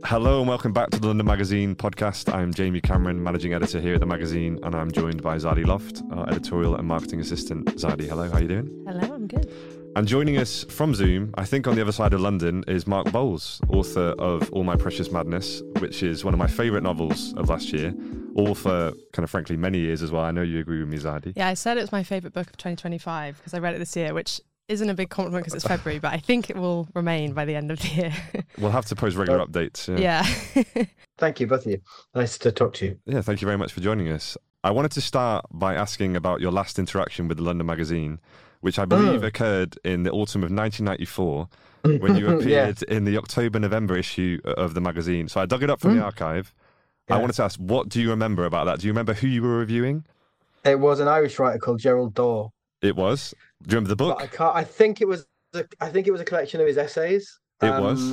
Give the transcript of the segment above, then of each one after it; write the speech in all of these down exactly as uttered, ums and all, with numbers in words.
Hello and welcome back to the London Magazine podcast. I'm Jamie Cameron, managing editor here at the magazine, and I'm joined by Zadie Loft, our editorial and marketing assistant. Zadie, hello, how are you doing? Hello, I'm good. And joining us from Zoom, I think on the other side of London, is Mark Bowles, author of All My Precious Madness, which is one of my favourite novels of last year, all for kind of frankly many years as well. I know you agree with me, Zadie. Yeah, I said it was my favourite book of twenty twenty-five because I read it this year, which isn't a big compliment because it's February, but I think it will remain by the end of the year. We'll have to post regular updates. Yeah. yeah. Thank you, both of you. Nice to talk to you. Yeah, thank you very much for joining us. I wanted to start by asking about your last interaction with the London Magazine, which I believe oh. occurred in the autumn of nineteen ninety-four, when you appeared yeah. in the October-November issue of the magazine. So I dug it up from mm. the archive. Yeah. I wanted to ask, what do you remember about that? Do you remember who you were reviewing? It was an Irish writer called Gerald Daw. It was? Do you remember the book? But I can't. I think it was. A, I think it was a collection of his essays. It um, was.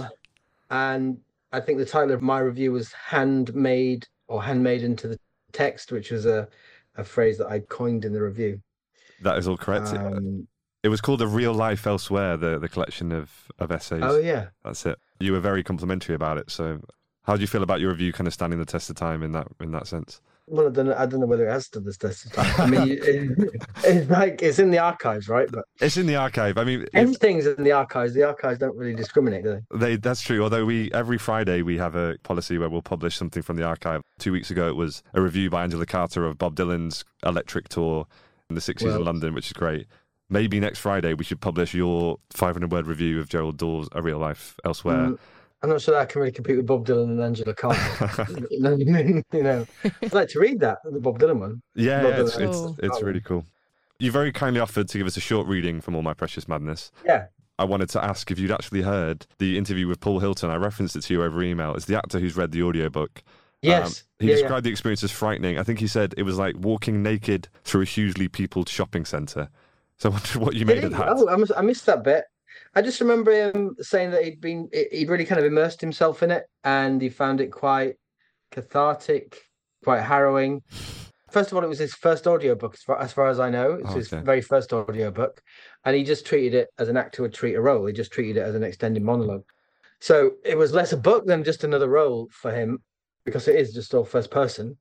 And I think the title of my review was "Handmade" or "Handmade into the Text," which was a, a phrase that I coined in the review. That is all correct. Um, it was called "A Real Life Elsewhere," the the collection of of essays. Oh yeah, that's it. You were very complimentary about it. So, how do you feel about your review, kind of standing the test of time in that in that sense? Well, I don't know. I don't know whether it has stood the test of time. I mean, it, it's like it's in the archives, right? But it's in the archive. I mean, everything's in the archives. The archives don't really discriminate, do they? They that's true. Although we every Friday we have a policy where we'll publish something from the archive. Two weeks ago, it was a review by Angela Carter of Bob Dylan's Electric Tour in the sixties well, in London, which is great. Maybe next Friday we should publish your five hundred word review of Gerald Daw's A Real Life Elsewhere. Mm. I'm not sure that I can really compete with Bob Dylan and Angela Carter. you know, I'd like to read that, the Bob Dylan one. Yeah, yeah it's, it's, it's really cool. You very kindly offered to give us a short reading from All My Precious Madness. Yeah. I wanted to ask if you'd actually heard the interview with Paul Hilton. I referenced it to you over email. It's the actor who's read the audiobook. Yes. Um, he yeah, described yeah. the experience as frightening. I think he said it was like walking naked through a hugely peopled shopping centre. So I wondered what you made Did of he? that. Oh, I, must, I missed that bit. I just remember him saying that he'd been, he'd really kind of immersed himself in it, and he found it quite cathartic, quite harrowing. First of all, it was his first audiobook, as far as, far as I know. It's oh, his okay. very first audiobook, and he just treated it as an actor would treat a role. He just treated it as an extended monologue. So it was less a book than just another role for him, because it is just all first person,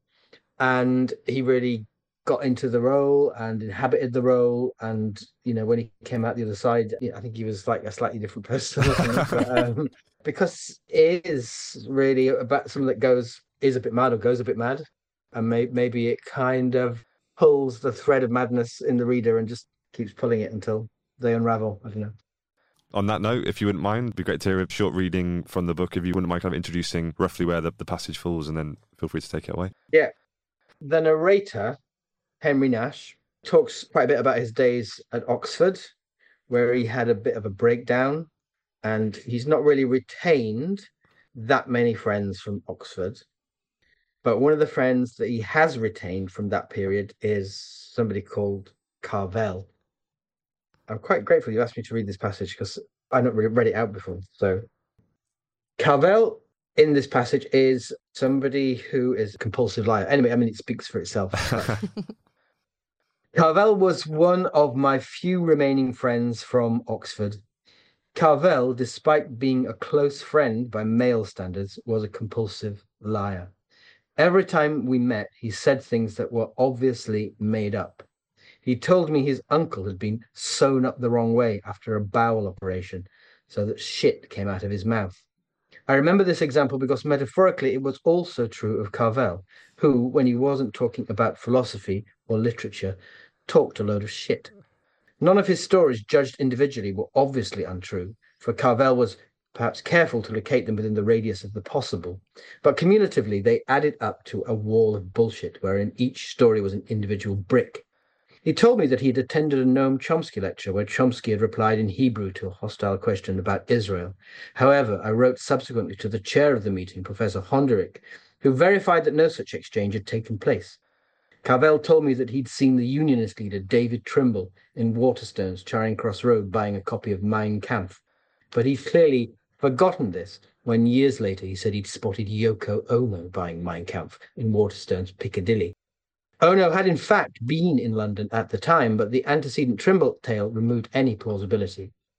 and he really got into the role and inhabited the role, and you know when he came out the other side, I think he was like a slightly different person. but, um, because it is really about something that goes is a bit mad or goes a bit mad, and may, maybe it kind of pulls the thread of madness in the reader and just keeps pulling it until they unravel. I don't know. On that note, if you wouldn't mind, it'd be great to hear a short reading from the book. If you wouldn't mind kind of introducing roughly where the, the passage falls, and then feel free to take it away. Yeah, the narrator, Henry Nash, talks quite a bit about his days at Oxford, where he had a bit of a breakdown, and he's not really retained that many friends from Oxford. But one of the friends that he has retained from that period is somebody called Carvel. I'm quite grateful you asked me to read this passage because I've not really read it out before. So Carvel in this passage is somebody who is a compulsive liar. Anyway, I mean, it speaks for itself. Carvel was one of my few remaining friends from Oxford. Carvel, despite being a close friend by male standards, was a compulsive liar. Every time we met, he said things that were obviously made up. He told me his uncle had been sewn up the wrong way after a bowel operation, so that shit came out of his mouth. I remember this example because metaphorically it was also true of Carvel, who, when he wasn't talking about philosophy or literature, talked a load of shit. None of his stories judged individually were obviously untrue, for Carvel was perhaps careful to locate them within the radius of the possible, but cumulatively they added up to a wall of bullshit wherein each story was an individual brick. He told me that he had attended a Noam Chomsky lecture where Chomsky had replied in Hebrew to a hostile question about Israel. However, I wrote subsequently to the chair of the meeting, Professor Honderich, who verified that no such exchange had taken place. Carvel told me that he'd seen the Unionist leader David Trimble in Waterstones, Charing Cross Road, buying a copy of Mein Kampf, but he'd clearly forgotten this when years later he said he'd spotted Yoko Ono buying Mein Kampf in Waterstones, Piccadilly. Ono had in fact been in London at the time, but the antecedent Trimble tale removed any plausibility.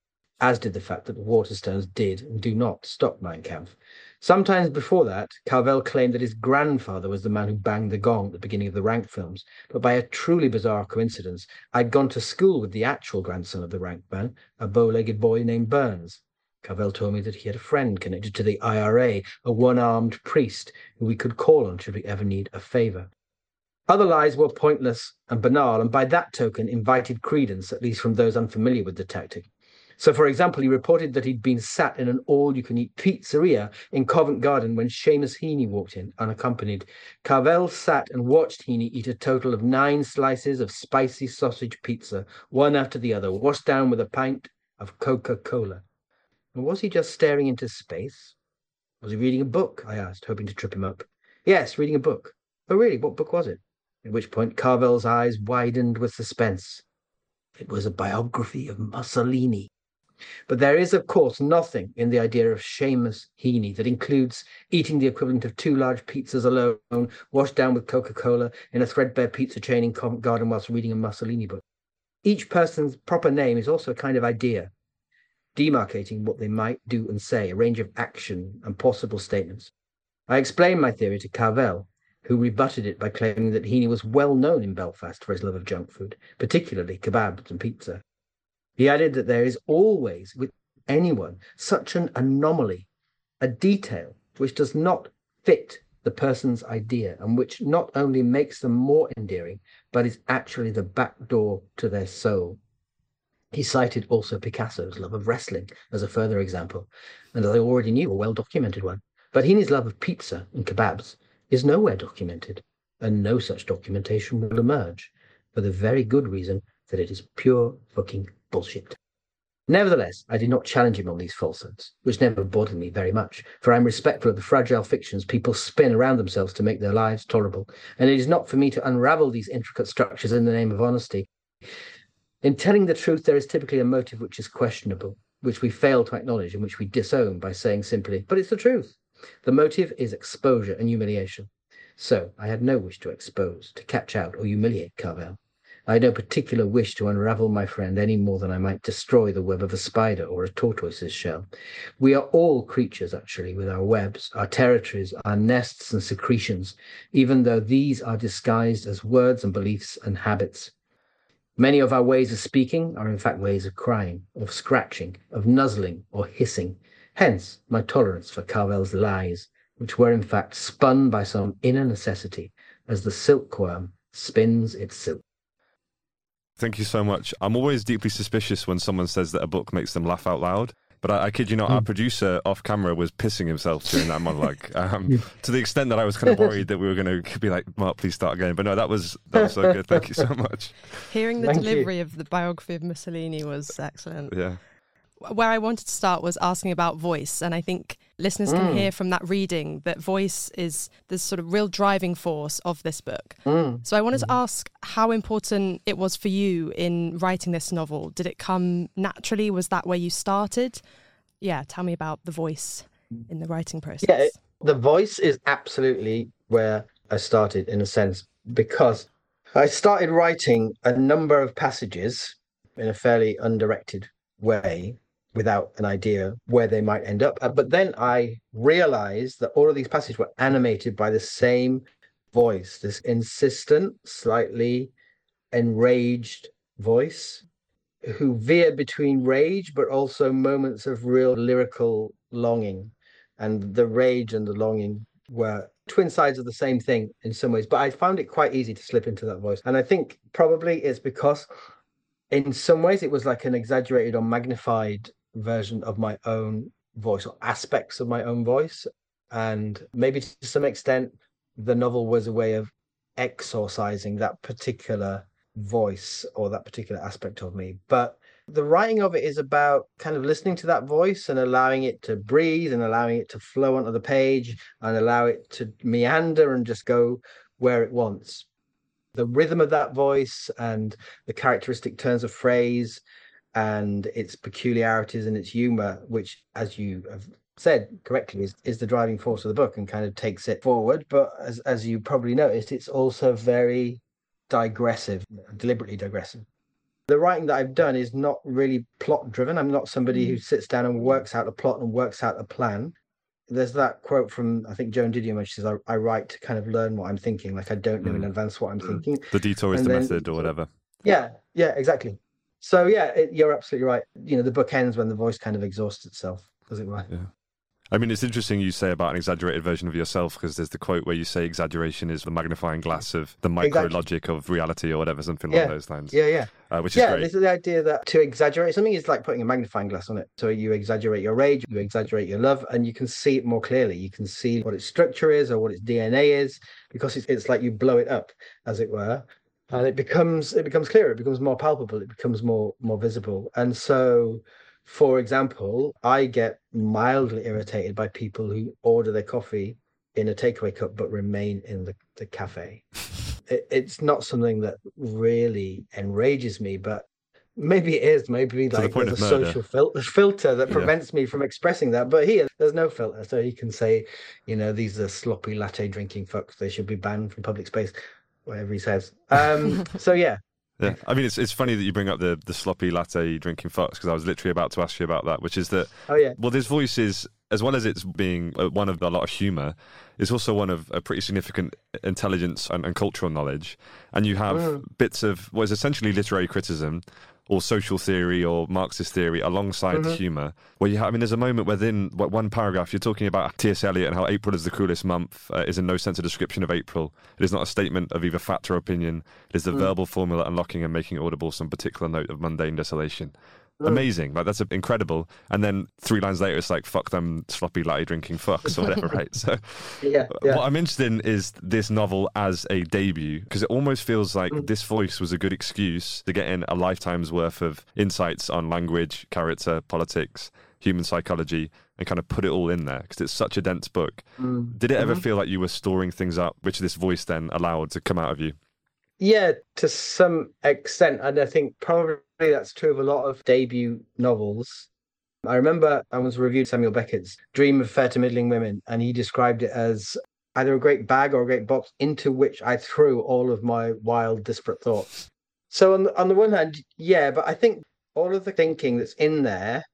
as did the fact that the Waterstones did and do not stop Mein Kampf. Sometimes before that, Cavell claimed that his grandfather was the man who banged the gong at the beginning of the Rank films, but by a truly bizarre coincidence, I'd gone to school with the actual grandson of the Rank man, a bow-legged boy named Burns. Cavell told me that he had a friend connected to the I R A, a one-armed priest who we could call on should we ever need a favour. Other lies were pointless and banal, and by that token invited credence, at least from those unfamiliar with the tactic. So, for example, he reported that he'd been sat in an all-you-can-eat pizzeria in Covent Garden when Seamus Heaney walked in, unaccompanied. Cavell sat and watched Heaney eat a total of nine slices of spicy sausage pizza, one after the other, washed down with a pint of Coca-Cola. And was he just staring into space? Was he reading a book? I asked, hoping to trip him up. Yes, reading a book. Oh, really? What book was it? At which point Cavell's eyes widened with suspense. It was a biography of Mussolini. But there is, of course, nothing in the idea of Seamus Heaney that includes eating the equivalent of two large pizzas alone, washed down with Coca-Cola in a threadbare pizza chain in Covent Garden whilst reading a Mussolini book. Each person's proper name is also a kind of idea, demarcating what they might do and say, a range of action and possible statements. I explained my theory to Cavell, who rebutted it by claiming that Heaney was well known in Belfast for his love of junk food, particularly kebabs and pizza. He added that there is always, with anyone, such an anomaly, a detail which does not fit the person's idea and which not only makes them more endearing, but is actually the back door to their soul. He cited also Picasso's love of wrestling as a further example, and as I already knew, a well-documented one. But Heaney's love of pizza and kebabs is nowhere documented, and no such documentation will emerge, for the very good reason that it is pure fucking bullshit. Nevertheless, I did not challenge him on these falsehoods, which never bothered me very much, for I am respectful of the fragile fictions people spin around themselves to make their lives tolerable, and it is not for me to unravel these intricate structures in the name of honesty. In telling the truth, there is typically a motive which is questionable, which we fail to acknowledge and which we disown by saying simply, but it's the truth. The motive is exposure and humiliation. So I had no wish to expose, to catch out or humiliate Cavell. I had no particular wish to unravel my friend any more than I might destroy the web of a spider or a tortoise's shell. We are all creatures, actually, with our webs, our territories, our nests and secretions, even though these are disguised as words and beliefs and habits. Many of our ways of speaking are in fact ways of crying, of scratching, of nuzzling or hissing. Hence my tolerance for Cavell's lies, which were in fact spun by some inner necessity, as the silkworm spins its silk. Thank you so much. I'm always deeply suspicious when someone says that a book makes them laugh out loud. But I, I kid you not, mm. our producer off camera was pissing himself during that monologue, um, to the extent that I was kind of worried that we were going to be like, Mark, please start again. But no, that was that was so good. Thank you so much. Hearing the Thank delivery you. of the biography of Mussolini was excellent. Yeah. Where I wanted to start was asking about voice, and I think listeners can Mm. hear from that reading that voice is the sort of real driving force of this book. Mm. So I wanted to ask how important it was for you in writing this novel. Did it come naturally? Was that where you started? Yeah, tell me about the voice in the writing process. Yeah, it, the voice is absolutely where I started, in a sense, because I started writing a number of passages in a fairly undirected way, without an idea where they might end up. But then I realized that all of these passages were animated by the same voice, this insistent, slightly enraged voice, who veered between rage, but also moments of real lyrical longing. And the rage and the longing were twin sides of the same thing in some ways. But I found it quite easy to slip into that voice. And I think probably it's because in some ways it was like an exaggerated or magnified version of my own voice, or aspects of my own voice. And maybe to some extent, the novel was a way of exorcising that particular voice or that particular aspect of me. But the writing of it is about kind of listening to that voice and allowing it to breathe and allowing it to flow onto the page and allow it to meander and just go where it wants. The rhythm of that voice and the characteristic turns of phrase and its peculiarities and its humor, which, as you have said correctly, is, is the driving force of the book and kind of takes it forward. But as, as you probably noticed, it's also very digressive, deliberately digressive. The writing that I've done is not really plot driven. I'm not somebody mm. who sits down and works out a plot and works out a plan. There's that quote from, I think, Joan Didion, where she says, I, I write to kind of learn what I'm thinking. Like, I don't know mm. in advance what I'm thinking. The detour is and the then, method or whatever. Yeah, yeah, exactly. So, yeah, it, you're absolutely right. You know, the book ends when the voice kind of exhausts itself, as it were. Yeah. I mean, it's interesting you say about an exaggerated version of yourself, because there's the quote where you say exaggeration is the magnifying glass of the micro exactly. logic of reality or whatever, something yeah. along those lines. Yeah, yeah. Uh, which yeah, is great. This is the idea that to exaggerate something is like putting a magnifying glass on it. So you exaggerate your rage, you exaggerate your love, and you can see it more clearly. You can see what its structure is or what its D N A is, because it's, it's like you blow it up, as it were. And it becomes it becomes clearer, it becomes more palpable, it becomes more more visible. And so, for example, I get mildly irritated by people who order their coffee in a takeaway cup but remain in the, the cafe. it, it's not something that really enrages me, but maybe it is. Maybe like the there's a murder. social fil- filter that prevents yeah. me from expressing that. But here, there's no filter. So you can say, you know, these are sloppy latte drinking fucks. They should be banned from public space, whatever he says. Um, so, yeah. Yeah, I mean, it's it's funny that you bring up the, the sloppy latte drinking fucks, because I was literally about to ask you about that, which is that, oh, yeah. well, this voice is, as well as it's being one of a lot of humour, is also one of a pretty significant intelligence and, and cultural knowledge. And you have mm. bits of what is essentially literary criticism or social theory or Marxist theory alongside mm-hmm. the humour. Where you have, I mean, there's a moment within what, one paragraph you're talking about T S Eliot and how April is the coolest month uh, is in no sense a description of April. It is not a statement of either fact or opinion. It is the mm. verbal formula unlocking and making audible some particular note of mundane desolation. Mm. Amazing. Like, that's incredible. And then three lines later, it's like, fuck them sloppy latte drinking fucks or whatever, right? So yeah, yeah. what I'm interested in is this novel as a debut, because it almost feels like mm. this voice was a good excuse to get in a lifetime's worth of insights on language, character, politics, human psychology, and kind of put it all in there, because it's such a dense book. Mm. Did it ever mm-hmm. feel like you were storing things up, which this voice then allowed to come out of you? Yeah, to some extent. And I think probably that's true of a lot of debut novels. I remember I once reviewed Samuel Beckett's Dream of Fair to Middling Women, and he described it as either a great bag or a great box into which I threw all of my wild, disparate thoughts. So on the, on the one hand, yeah, but I think all of the thinking that's in there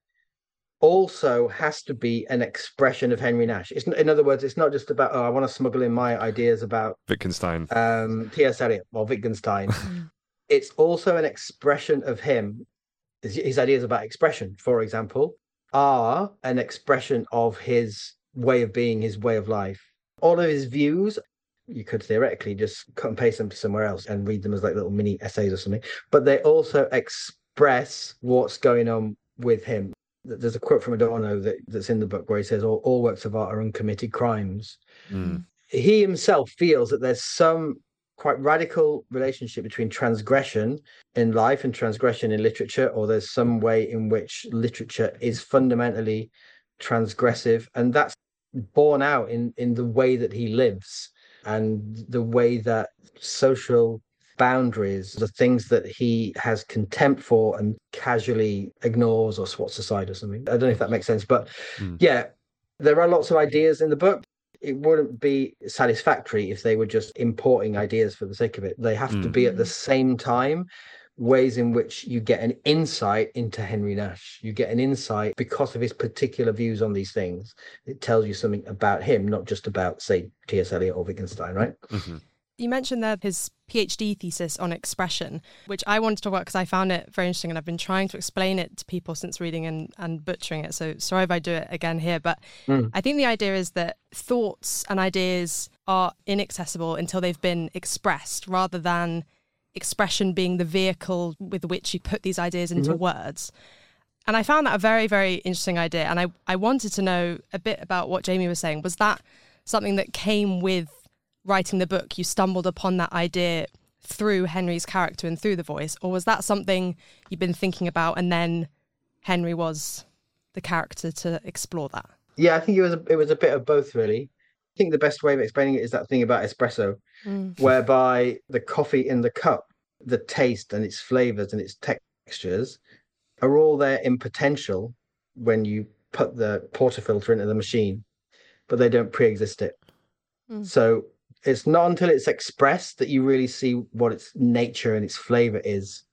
also has to be an expression of Henry Nash. It's, in other words, it's not just about, oh, I want to smuggle in my ideas about Wittgenstein, um, T S Eliot or Wittgenstein. It's also an expression of him. His, his ideas about expression, for example, are an expression of his way of being, his way of life. All of his views, you could theoretically just cut and paste them to somewhere else and read them as like little mini essays or something, but they also express what's going on with him. There's a quote from Adorno that, that's in the book where he says, all, all works of art are uncommitted crimes. Mm. He himself feels that there's some quite radical relationship between transgression in life and transgression in literature, or there's some way in which literature is fundamentally transgressive. And that's borne out in, in the way that he lives and the way that social boundaries, the things that he has contempt for and casually ignores or swats aside or something. I don't know if that makes sense, but mm. yeah, there are lots of ideas in the book. It wouldn't be satisfactory if they were just importing ideas for the sake of it. They have mm. to be at the same time ways in which you get an insight into Henry Nash. You get an insight because of his particular views on these things. It tells you something about him, not just about, say, T S Eliot or Wittgenstein, right? Mm-hmm. You mentioned there his PhD thesis on expression, which I wanted to talk about because I found it very interesting, and I've been trying to explain it to people since reading and, and butchering it. So sorry if I do it again here. But mm. I think the idea is that thoughts and ideas are inaccessible until they've been expressed, rather than expression being the vehicle with which you put these ideas into mm-hmm. words. And I found that a very, very interesting idea. And I, I wanted to know a bit about what Jamie was saying. Was that something that came with writing the book? You stumbled upon that idea through Henry's character and through the voice, or was that something you've been thinking about and then Henry was the character to explore that? Yeah, I think it was a, it was a bit of both, really. I think the best way of explaining it is that thing about espresso, mm. whereby the coffee in the cup, the taste and its flavors and its textures are all there in potential when you put the portafilter into the machine, but they don't pre-exist it. Mm. So it's not until it's expressed that you really see what its nature and its flavor is.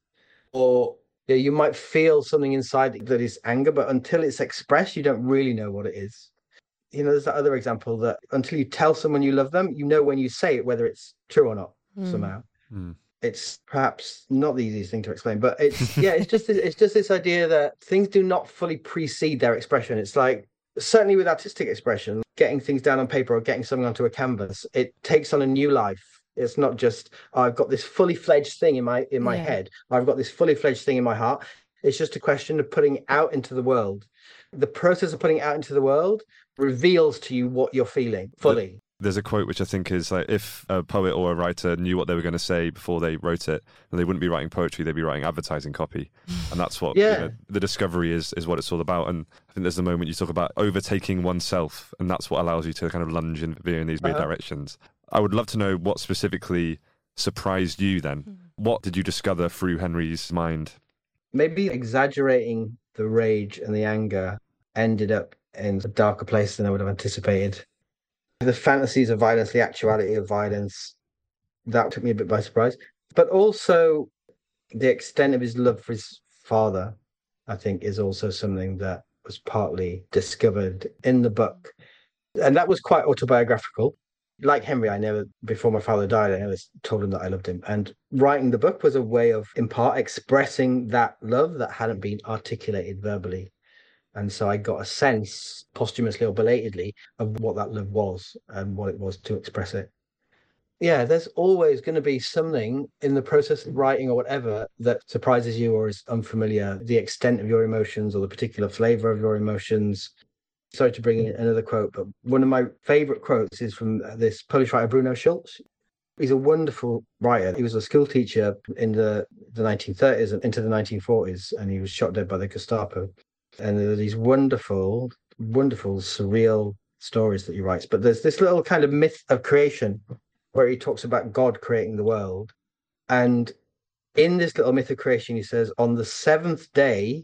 or yeah, you might feel something inside that is anger, but until it's expressed, you don't really know what it is. You know, there's that other example that until you tell someone you love them, you know when you say it whether it's true or not. Mm. Somehow, mm. It's perhaps not the easiest thing to explain, but it's yeah, it's just it's just this idea that things do not fully precede their expression. It's like certainly with artistic expression, getting things down on paper or getting something onto a canvas, it takes on a new life. It's not just oh, I've got this fully fledged thing in my in my yeah. head. I've got this fully fledged thing in my heart. It's just a question of putting it out into the world. The process of putting it out into the world reveals to you what you're feeling fully. There's a quote which I think is like, if a poet or a writer knew what they were going to say before they wrote it, then they wouldn't be writing poetry, they'd be writing advertising copy. And that's what yeah. you know, the discovery is, is what it's all about. And I think there's the moment you talk about overtaking oneself, and that's what allows you to kind of lunge and veer in these weird uh-huh. directions. I would love to know what specifically surprised you then. Mm. What did you discover through Henry's mind? Maybe exaggerating the rage and the anger ended up in a darker place than I would have anticipated. The fantasies of violence, the actuality of violence, that took me a bit by surprise. But also the extent of his love for his father, I think, is also something that was partly discovered in the book. And that was quite autobiographical. Like Henry, I never, before my father died, I never told him that I loved him. And writing the book was a way of, in part, expressing that love that hadn't been articulated verbally. And so I got a sense, posthumously or belatedly, of what that love was and what it was to express it. Yeah, there's always going to be something in the process of writing or whatever that surprises you or is unfamiliar, the extent of your emotions or the particular flavor of your emotions. Sorry to bring in another quote, but one of my favorite quotes is from this Polish writer, Bruno Schulz. He's a wonderful writer. He was a school teacher in the, the nineteen thirties and into the nineteen forties, and he was shot dead by the Gestapo. And there are these wonderful, wonderful, surreal stories that he writes. But there's this little kind of myth of creation where he talks about God creating the world. And in this little myth of creation, he says, on the seventh day,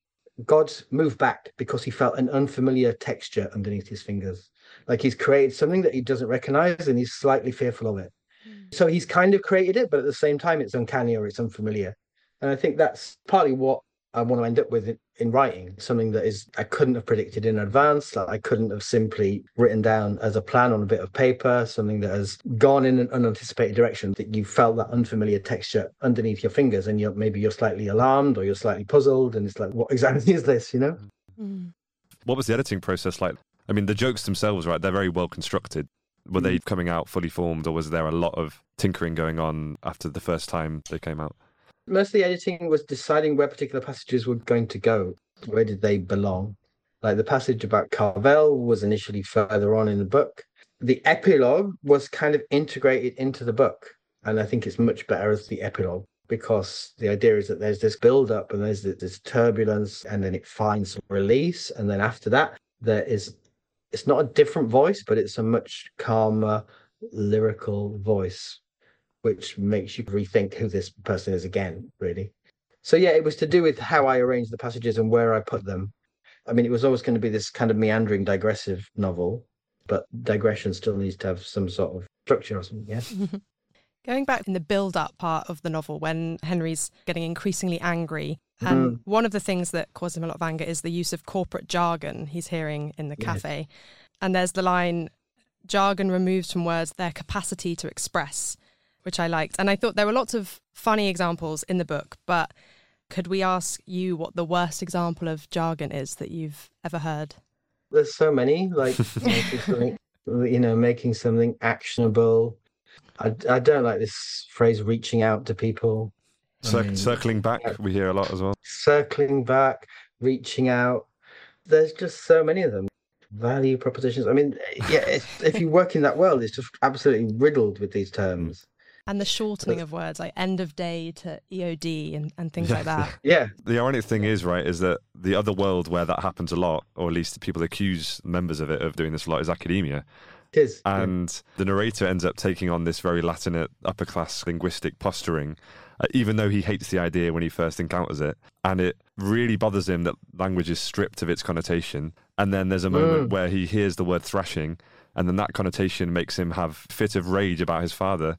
God moved back because he felt an unfamiliar texture underneath his fingers. Like he's created something that he doesn't recognize and he's slightly fearful of it. Mm. So he's kind of created it, but at the same time, it's uncanny or it's unfamiliar. And I think that's partly what I want to end up with in writing, something that is I couldn't have predicted in advance, that I couldn't have simply written down as a plan on a bit of paper, something that has gone in an unanticipated direction, that you felt that unfamiliar texture underneath your fingers and you're maybe you're slightly alarmed or you're slightly puzzled and it's like, what exactly is this, you know? Mm. What was the editing process like? I mean, the jokes themselves, right, they're very well constructed. Were mm. they coming out fully formed, or was there a lot of tinkering going on after the first time they came out? Most of the editing was deciding where particular passages were going to go. Where did they belong? Like the passage about Carvel was initially further on in the book. The epilogue was kind of integrated into the book. And I think it's much better as the epilogue because the idea is that there's this build-up and there's this turbulence and then it finds release. And then after that, there is, it's not a different voice, but it's a much calmer, lyrical voice, which makes you rethink who this person is again, really. So yeah, it was to do with how I arranged the passages and where I put them. I mean, it was always going to be this kind of meandering, digressive novel, but digression still needs to have some sort of structure or something, yeah? Going back in the build-up part of the novel, when Henry's getting increasingly angry, and mm. one of the things that causes him a lot of anger is the use of corporate jargon he's hearing in the yes. cafe. And there's the line, jargon removes from words their capacity to express, which I liked. And I thought there were lots of funny examples in the book, but could we ask you what the worst example of jargon is that you've ever heard? There's so many, like making something, you know, making something actionable. I, I don't like this phrase, reaching out to people. Cir- I mean, circling back, we hear a lot as well. Circling back, reaching out. There's just so many of them. Value propositions. I mean, yeah, if, if you work in that world, it's just absolutely riddled with these terms. And the shortening of words, like end of day to E O D and, and things like that. Yeah. The ironic thing is, right, is that the other world where that happens a lot, or at least people accuse members of it of doing this a lot, is academia. It is. And yeah. the narrator ends up taking on this very Latinate upper-class linguistic posturing, uh, even though he hates the idea when he first encounters it. And it really bothers him that language is stripped of its connotation. And then there's a moment mm. where he hears the word thrashing, and then that connotation makes him have fit of rage about his father,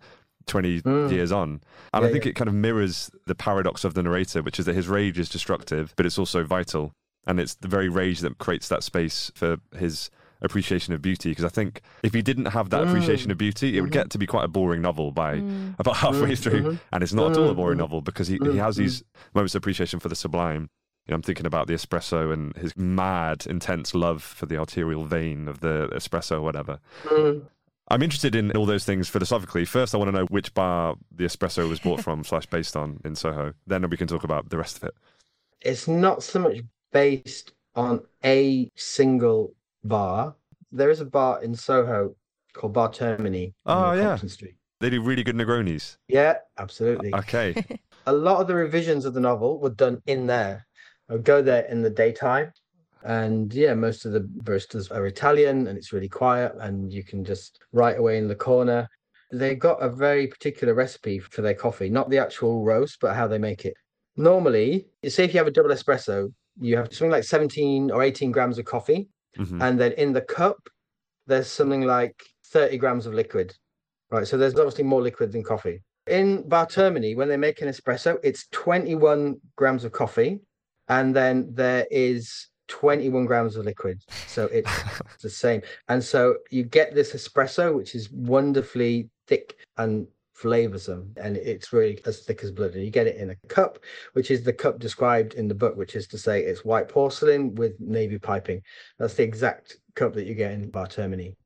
twenty mm. years on. And yeah, I think yeah. it kind of mirrors the paradox of the narrator, which is that his rage is destructive, but it's also vital. And it's the very rage that creates that space for his appreciation of beauty. Because I think if he didn't have that mm. appreciation of beauty, it mm-hmm. would get to be quite a boring novel by mm. about halfway mm. through. Mm-hmm. And it's not at all a boring mm. novel, because he, mm. he has these moments of appreciation for the sublime. You know, I'm thinking about the espresso and his mad, intense love for the arterial vein of the espresso or whatever. Mm. I'm interested in all those things philosophically. First, I want to know which bar the espresso was bought from slash based on in Soho. Then we can talk about the rest of it. It's not so much based on a single bar. There is a bar in Soho called Bar Termini oh, on yeah. Compton Street. They do really good Negronis. Yeah, absolutely. Okay. A lot of the revisions of the novel were done in there. I would go there in the daytime. And yeah, most of the baristas are Italian, and it's really quiet, and you can just write away in the corner. They've got a very particular recipe for their coffee, not the actual roast, but how they make it. Normally, say if you have a double espresso, you have something like seventeen or eighteen grams of coffee. Mm-hmm. And then in the cup, there's something like thirty grams of liquid. Right. So there's obviously more liquid than coffee. In Bar Termini, when they make an espresso, it's twenty-one grams of coffee. And then there is twenty-one grams of liquid. So it's the same. And so you get this espresso, which is wonderfully thick and flavoursome, and it's really as thick as blood. And you get it in a cup, which is the cup described in the book, which is to say it's white porcelain with navy piping. That's the exact cup that you get in Bar Termini.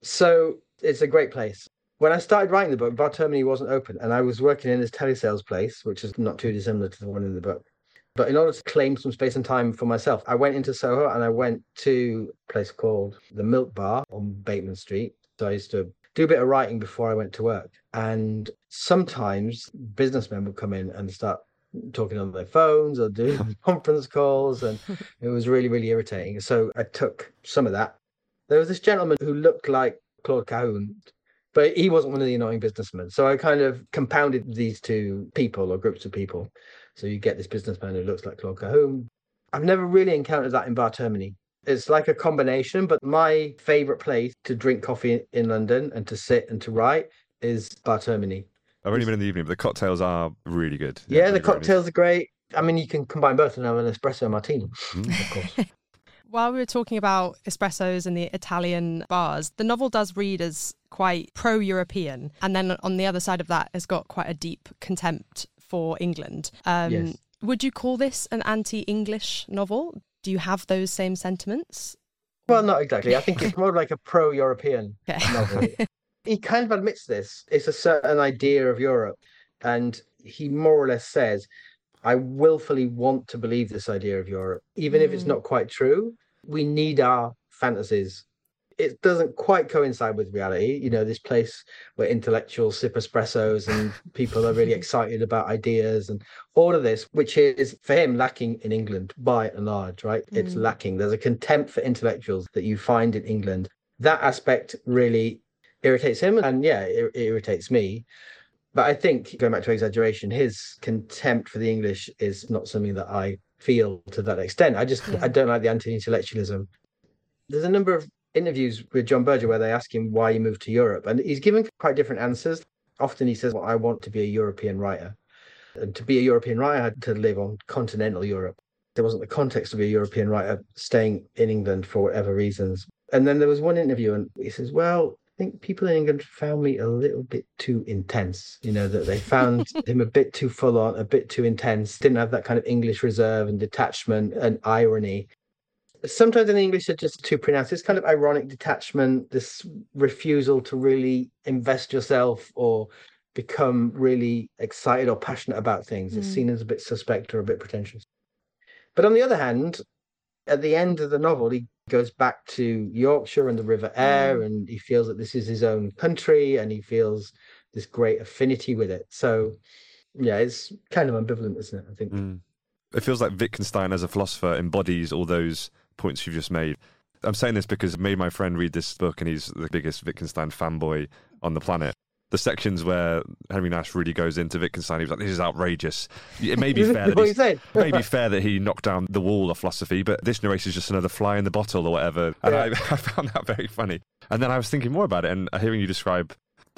So it's a great place. When I started writing the book, Bar Termini wasn't open, and I was working in this telesales place, which is not too dissimilar to the one in the book. But in order to claim some space and time for myself, I went into Soho and I went to a place called the Milk Bar on Bateman Street. So I used to do a bit of writing before I went to work. And sometimes businessmen would come in and start talking on their phones or doing conference calls. And it was really, really irritating. So I took some of that. There was this gentleman who looked like Claude Cahun, but he wasn't one of the annoying businessmen. So I kind of compounded these two people or groups of people. So you get this businessman who looks like Claude Cahun. I've never really encountered that in Bar Termini. It's like a combination, but my favourite place to drink coffee in London and to sit and to write is Bar Termini. I've only been in the evening, but the cocktails are really good. Yeah, yeah the cocktails are great. I mean, you can combine both and have an espresso martini, mm. of course. While we were talking about espressos and the Italian bars, the novel does read as quite pro-European. And then on the other side of that, has got quite a deep contempt for England. Um, yes. Would you call this an anti-English novel? Do you have those same sentiments? Well, not exactly. I think it's more like a pro-European okay. novel. He kind of admits this. It's a certain idea of Europe. And he more or less says, I willfully want to believe this idea of Europe, even mm. if it's not quite true. We need our fantasies. It doesn't quite coincide with reality. You know, this place where intellectuals sip espressos and people are really excited about ideas and all of this, which is for him lacking in England by and large, right? Mm. It's lacking. There's a contempt for intellectuals that you find in England. That aspect really irritates him. And yeah, it, it irritates me. But I think, going back to exaggeration, his contempt for the English is not something that I feel to that extent. I just, yeah. I don't like the anti-intellectualism. There's a number of interviews with John Berger where they ask him why he moved to Europe, and he's given quite different answers. Often he says, well, I want to be a European writer. And to be a European writer, I had to live on continental Europe. There wasn't the context to be a European writer staying in England for whatever reasons. And then there was one interview and he says, well, I think people in England found me a little bit too intense, you know, that they found him a bit too full on, a bit too intense, didn't have that kind of English reserve and detachment and irony. Sometimes in English are just too pronounced. This kind of ironic detachment, this refusal to really invest yourself or become really excited or passionate about things. Mm. It's seen as a bit suspect or a bit pretentious. But on the other hand, at the end of the novel, he goes back to Yorkshire and the River Aire, mm. and he feels that this is his own country and he feels this great affinity with it. So, yeah, it's kind of ambivalent, isn't it, I think? Mm. It feels like Wittgenstein as a philosopher embodies all those points you've just made. I'm saying this because I made my friend read this book and he's the biggest Wittgenstein fanboy on the planet. The sections where Henry Nash really goes into Wittgenstein, he was like, this is outrageous. It may be fair that he's, it may be fair that he knocked down the wall of philosophy, but this narrator is just another fly in the bottle or whatever. And yeah. I, I found that very funny. And then I was thinking more about it and hearing you describe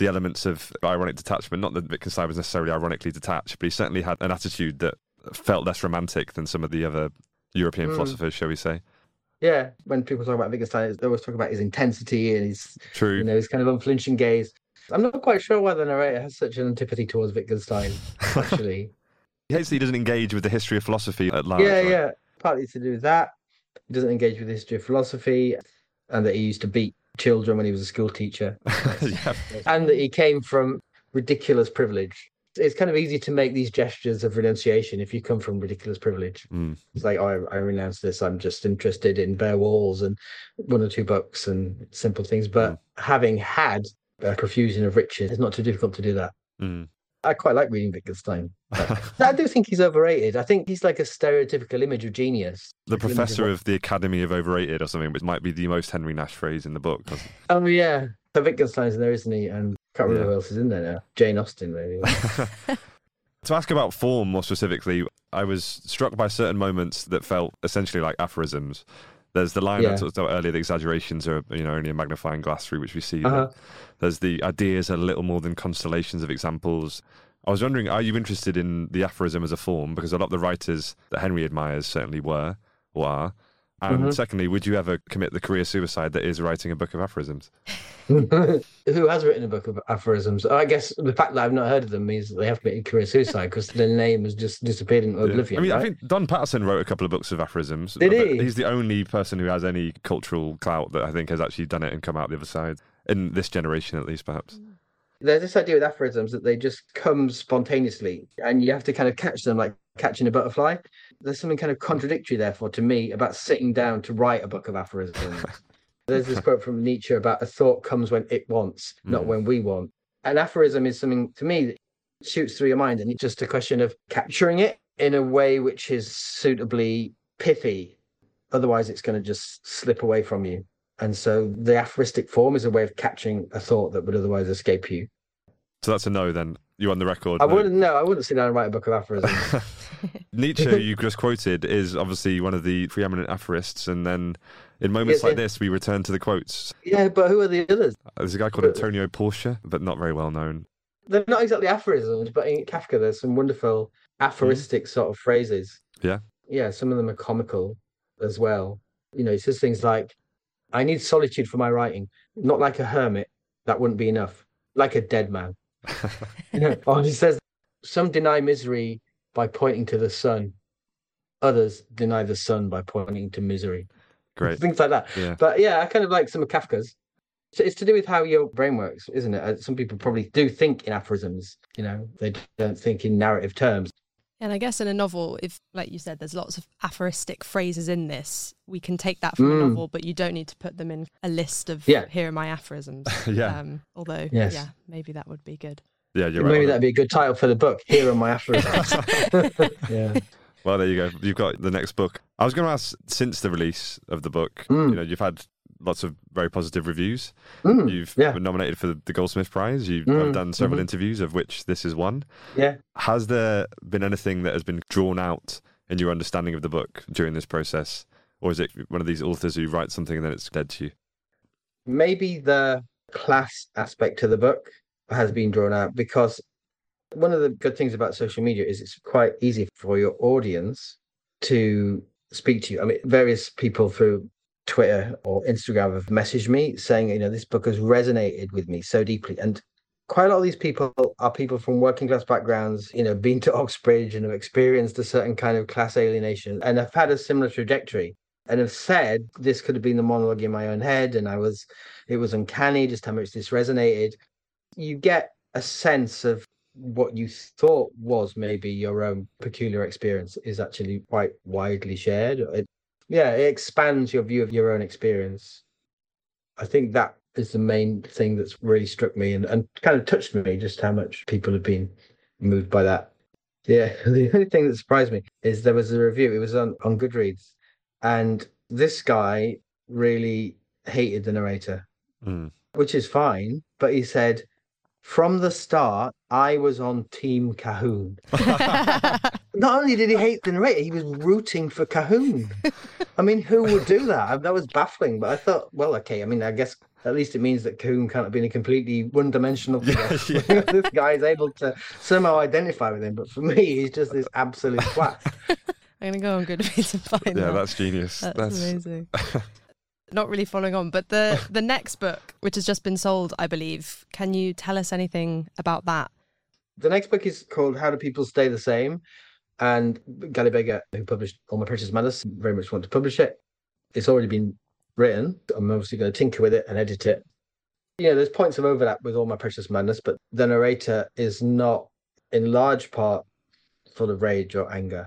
the elements of ironic detachment. Not that Wittgenstein was necessarily ironically detached, but he certainly had an attitude that felt less romantic than some of the other European mm. philosophers, shall we say. Yeah, when people talk about Wittgenstein, they always talk about his intensity and his, True. you know, his kind of unflinching gaze. I'm not quite sure why the narrator has such an antipathy towards Wittgenstein, actually. He hates that he doesn't engage with the history of philosophy at large. Yeah, right? yeah. Partly to do with that. He doesn't engage with the history of philosophy, and that he used to beat children when he was a school teacher. yeah. And that he came from ridiculous privilege. It's kind of easy to make these gestures of renunciation if you come from ridiculous privilege. Mm. It's like, oh, I, I renounce this. I'm just interested in bare walls and one or two books and simple things. But mm. having had a profusion of riches, it's not too difficult to do that. Mm. I quite like reading Wittgenstein. I do think he's overrated. I think he's like a stereotypical image of genius. The professor of, of the Academy of Overrated or something, which might be the most Henry Nash phrase in the book. Oh, yeah. So Wittgenstein's in there, isn't he? And I can't remember yeah. who else is in there now. Jane Austen, maybe. To ask about form more specifically, I was struck by certain moments that felt essentially like aphorisms. There's the line yeah. I talked about earlier, the exaggerations are, you know, only a magnifying glass through which we see uh-huh. them. There's the ideas are little more than constellations of examples. I was wondering, are you interested in the aphorism as a form? Because a lot of the writers that Henry admires certainly were or are. And mm-hmm. secondly, would you ever commit the career suicide that is writing a book of aphorisms? Who has written a book of aphorisms? I guess the fact that I've not heard of them means that they have committed career suicide because their name has just disappeared into oblivion. Yeah. I mean, right? I think Don Patterson wrote a couple of books of aphorisms. Did he? He's the only person who has any cultural clout that I think has actually done it and come out the other side. In this generation, at least, perhaps. There's this idea with aphorisms that they just come spontaneously and you have to kind of catch them like catching a butterfly. There's something kind of contradictory, therefore, to me about sitting down to write a book of aphorisms. There's this quote from Nietzsche about a thought comes when it wants, not mm. when we want. An aphorism is something, to me, that shoots through your mind, and it's just a question of capturing it in a way which is suitably pithy. Otherwise, it's going to just slip away from you. And so the aphoristic form is a way of capturing a thought that would otherwise escape you. So that's a no, then. You're on the record. I no. wouldn't no, I wouldn't sit down and write a book of aphorisms. Nietzsche, who you just quoted, is obviously one of the preeminent aphorists, and then in moments yeah, like yeah. this, we return to the quotes. Yeah, but who are the others? There's a guy called Antonio Portia, but not very well known. They're not exactly aphorisms, but in Kafka, there's some wonderful aphoristic mm. sort of phrases. Yeah. Yeah, some of them are comical as well. You know, he says things like, I need solitude for my writing, not like a hermit. That wouldn't be enough. Like a dead man. You know, or he says, some deny misery by pointing to the sun. Others deny the sun by pointing to misery. Great. Things like that. Yeah. But yeah, I kind of like some of Kafka's. So it's to do with how your brain works, isn't it? Some people probably do think in aphorisms, you know, they don't think in narrative terms. And I guess in a novel, if, like you said, there's lots of aphoristic phrases in this, we can take that from mm. a novel, but you don't need to put them in a list of, yeah. here are my aphorisms. yeah. Um, although, yes. yeah, maybe that would be good. Yeah, you're maybe right. That'd be a good title for the book, Here Are My Aphorisms. yeah. Well, there you go. You've got the next book. I was going to ask, since the release of the book, mm. you know, you've had lots of very positive reviews. Mm, You've yeah. been nominated for the Goldsmith Prize. You've mm, done several mm-hmm. interviews, of which this is one. Yeah. Has there been anything that has been drawn out in your understanding of the book during this process? Or is it one of these authors who writes something and then it's dead to you? Maybe the class aspect to the book has been drawn out, because one of the good things about social media is it's quite easy for your audience to speak to you. I mean, various people through Twitter or Instagram have messaged me saying, you know, this book has resonated with me so deeply. And quite a lot of these people are people from working class backgrounds, you know, been to Oxbridge and have experienced a certain kind of class alienation and have had a similar trajectory and have said this could have been the monologue in my own head. And I was, it was uncanny just how much this resonated. You get a sense of what you thought was maybe your own peculiar experience is actually quite widely shared. It, yeah, it expands your view of your own experience. I think that is the main thing that's really struck me and, and kind of touched me, just how much people have been moved by that. Yeah, the only thing that surprised me is there was a review, it was on, on Goodreads, and this guy really hated the narrator, mm. which is fine, but he said, from the start, I was on Team Cahoon. Not only did he hate the narrator, he was rooting for Cahoon. I mean, who would do that? That was baffling. But I thought, well, okay, I mean, I guess at least it means that Coombe can't have been a completely one-dimensional figure. Yeah, yeah. This guy is able to somehow identify with him, but for me, he's just this absolute twat. I'm going to go on Goodreads and find Yeah, that. that's genius. That's, That's amazing. Not really following on, but the, the next book, which has just been sold, I believe, can you tell us anything about that? The next book is called How Do People Stay the Same? And Gally Beggar, who published All My Precious Madness, very much want to publish it. It's already been written. I'm obviously going to tinker with it and edit it. You know, there's points of overlap with All My Precious Madness, but the narrator is not, in large part, full of rage or anger.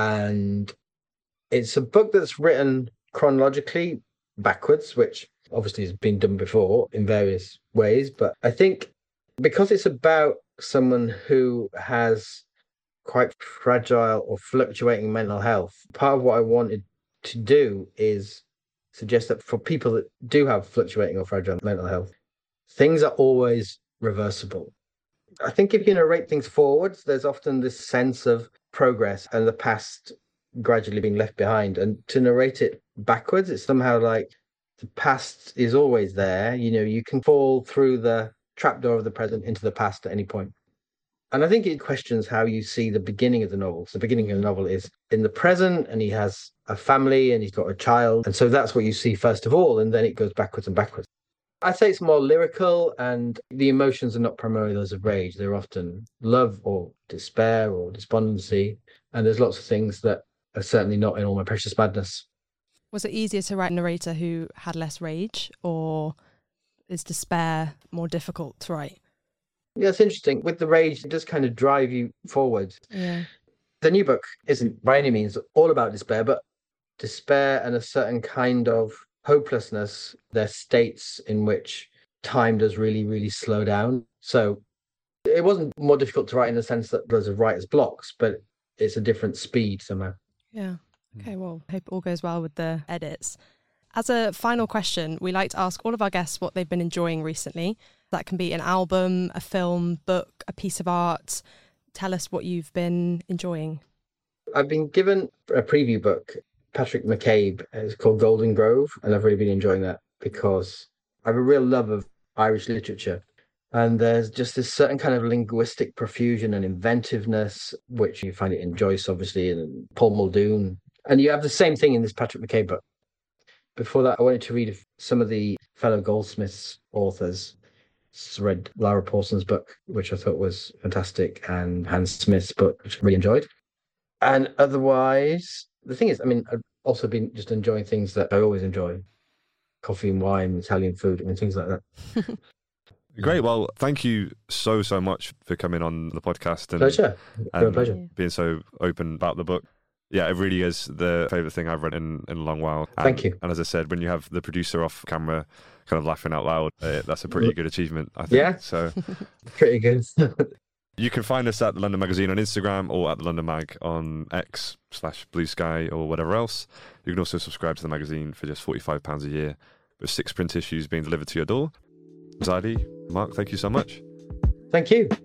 And it's a book that's written chronologically backwards, which obviously has been done before in various ways. But I think because it's about someone who has quite fragile or fluctuating mental health, part of what I wanted to do is suggest that for people that do have fluctuating or fragile mental health, things are always reversible. I think if you narrate things forwards, there's often this sense of progress and the past gradually being left behind. And to narrate it backwards, it's somehow like the past is always there. You know, you can fall through the trapdoor of the present into the past at any point. And I think it questions how you see the beginning of the novel. So the beginning of the novel is in the present, and he has a family and he's got a child. And so that's what you see first of all, and then it goes backwards and backwards. I'd say it's more lyrical, and the emotions are not primarily those of rage. They're often love or despair or despondency. And there's lots of things that are certainly not in All My Precious Madness. Was it easier to write a narrator who had less rage, or is despair more difficult to write? Yeah, it's interesting. With the rage, it does kind of drive you forward. Yeah. The new book isn't by any means all about despair, but despair and a certain kind of hopelessness. They're states in which time does really, really slow down. So it wasn't more difficult to write in the sense that there's a writer's blocks, but it's a different speed somehow. Yeah. Okay, well, I hope it all goes well with the edits. As a final question, we like to ask all of our guests what they've been enjoying recently. That can be an album, a film, book, a piece of art. Tell us what you've been enjoying. I've been given a preview book, Patrick McCabe. It's called Golden Grove, and I've really been enjoying that because I have a real love of Irish literature. And there's just this certain kind of linguistic profusion and inventiveness, which you find it in Joyce, obviously, and Paul Muldoon. And you have the same thing in this Patrick McCabe book. Before that, I wanted to read some of the fellow Goldsmiths authors. I read Laura Paulson's book, which I thought was fantastic, and Hans Smith's book, which I really enjoyed. And otherwise, the thing is, I mean, I've also been just enjoying things that I always enjoy. Coffee and wine, Italian food, and things like that. Great. Well, thank you so, so much for coming on the podcast. And, pleasure. and pleasure. Being so open about the book. Yeah, it really is the favourite thing I've read in, in a long while. And, Thank you. And as I said, when you have the producer off camera kind of laughing out loud, uh, that's a pretty good achievement, I think. Yeah. So pretty good. You can find us at The London Magazine on Instagram or at The London Mag on X slash Blue Sky or whatever else. You can also subscribe to the magazine for just forty-five pounds a year, with six print issues being delivered to your door. Zadie, Mark, thank you so much. Thank you.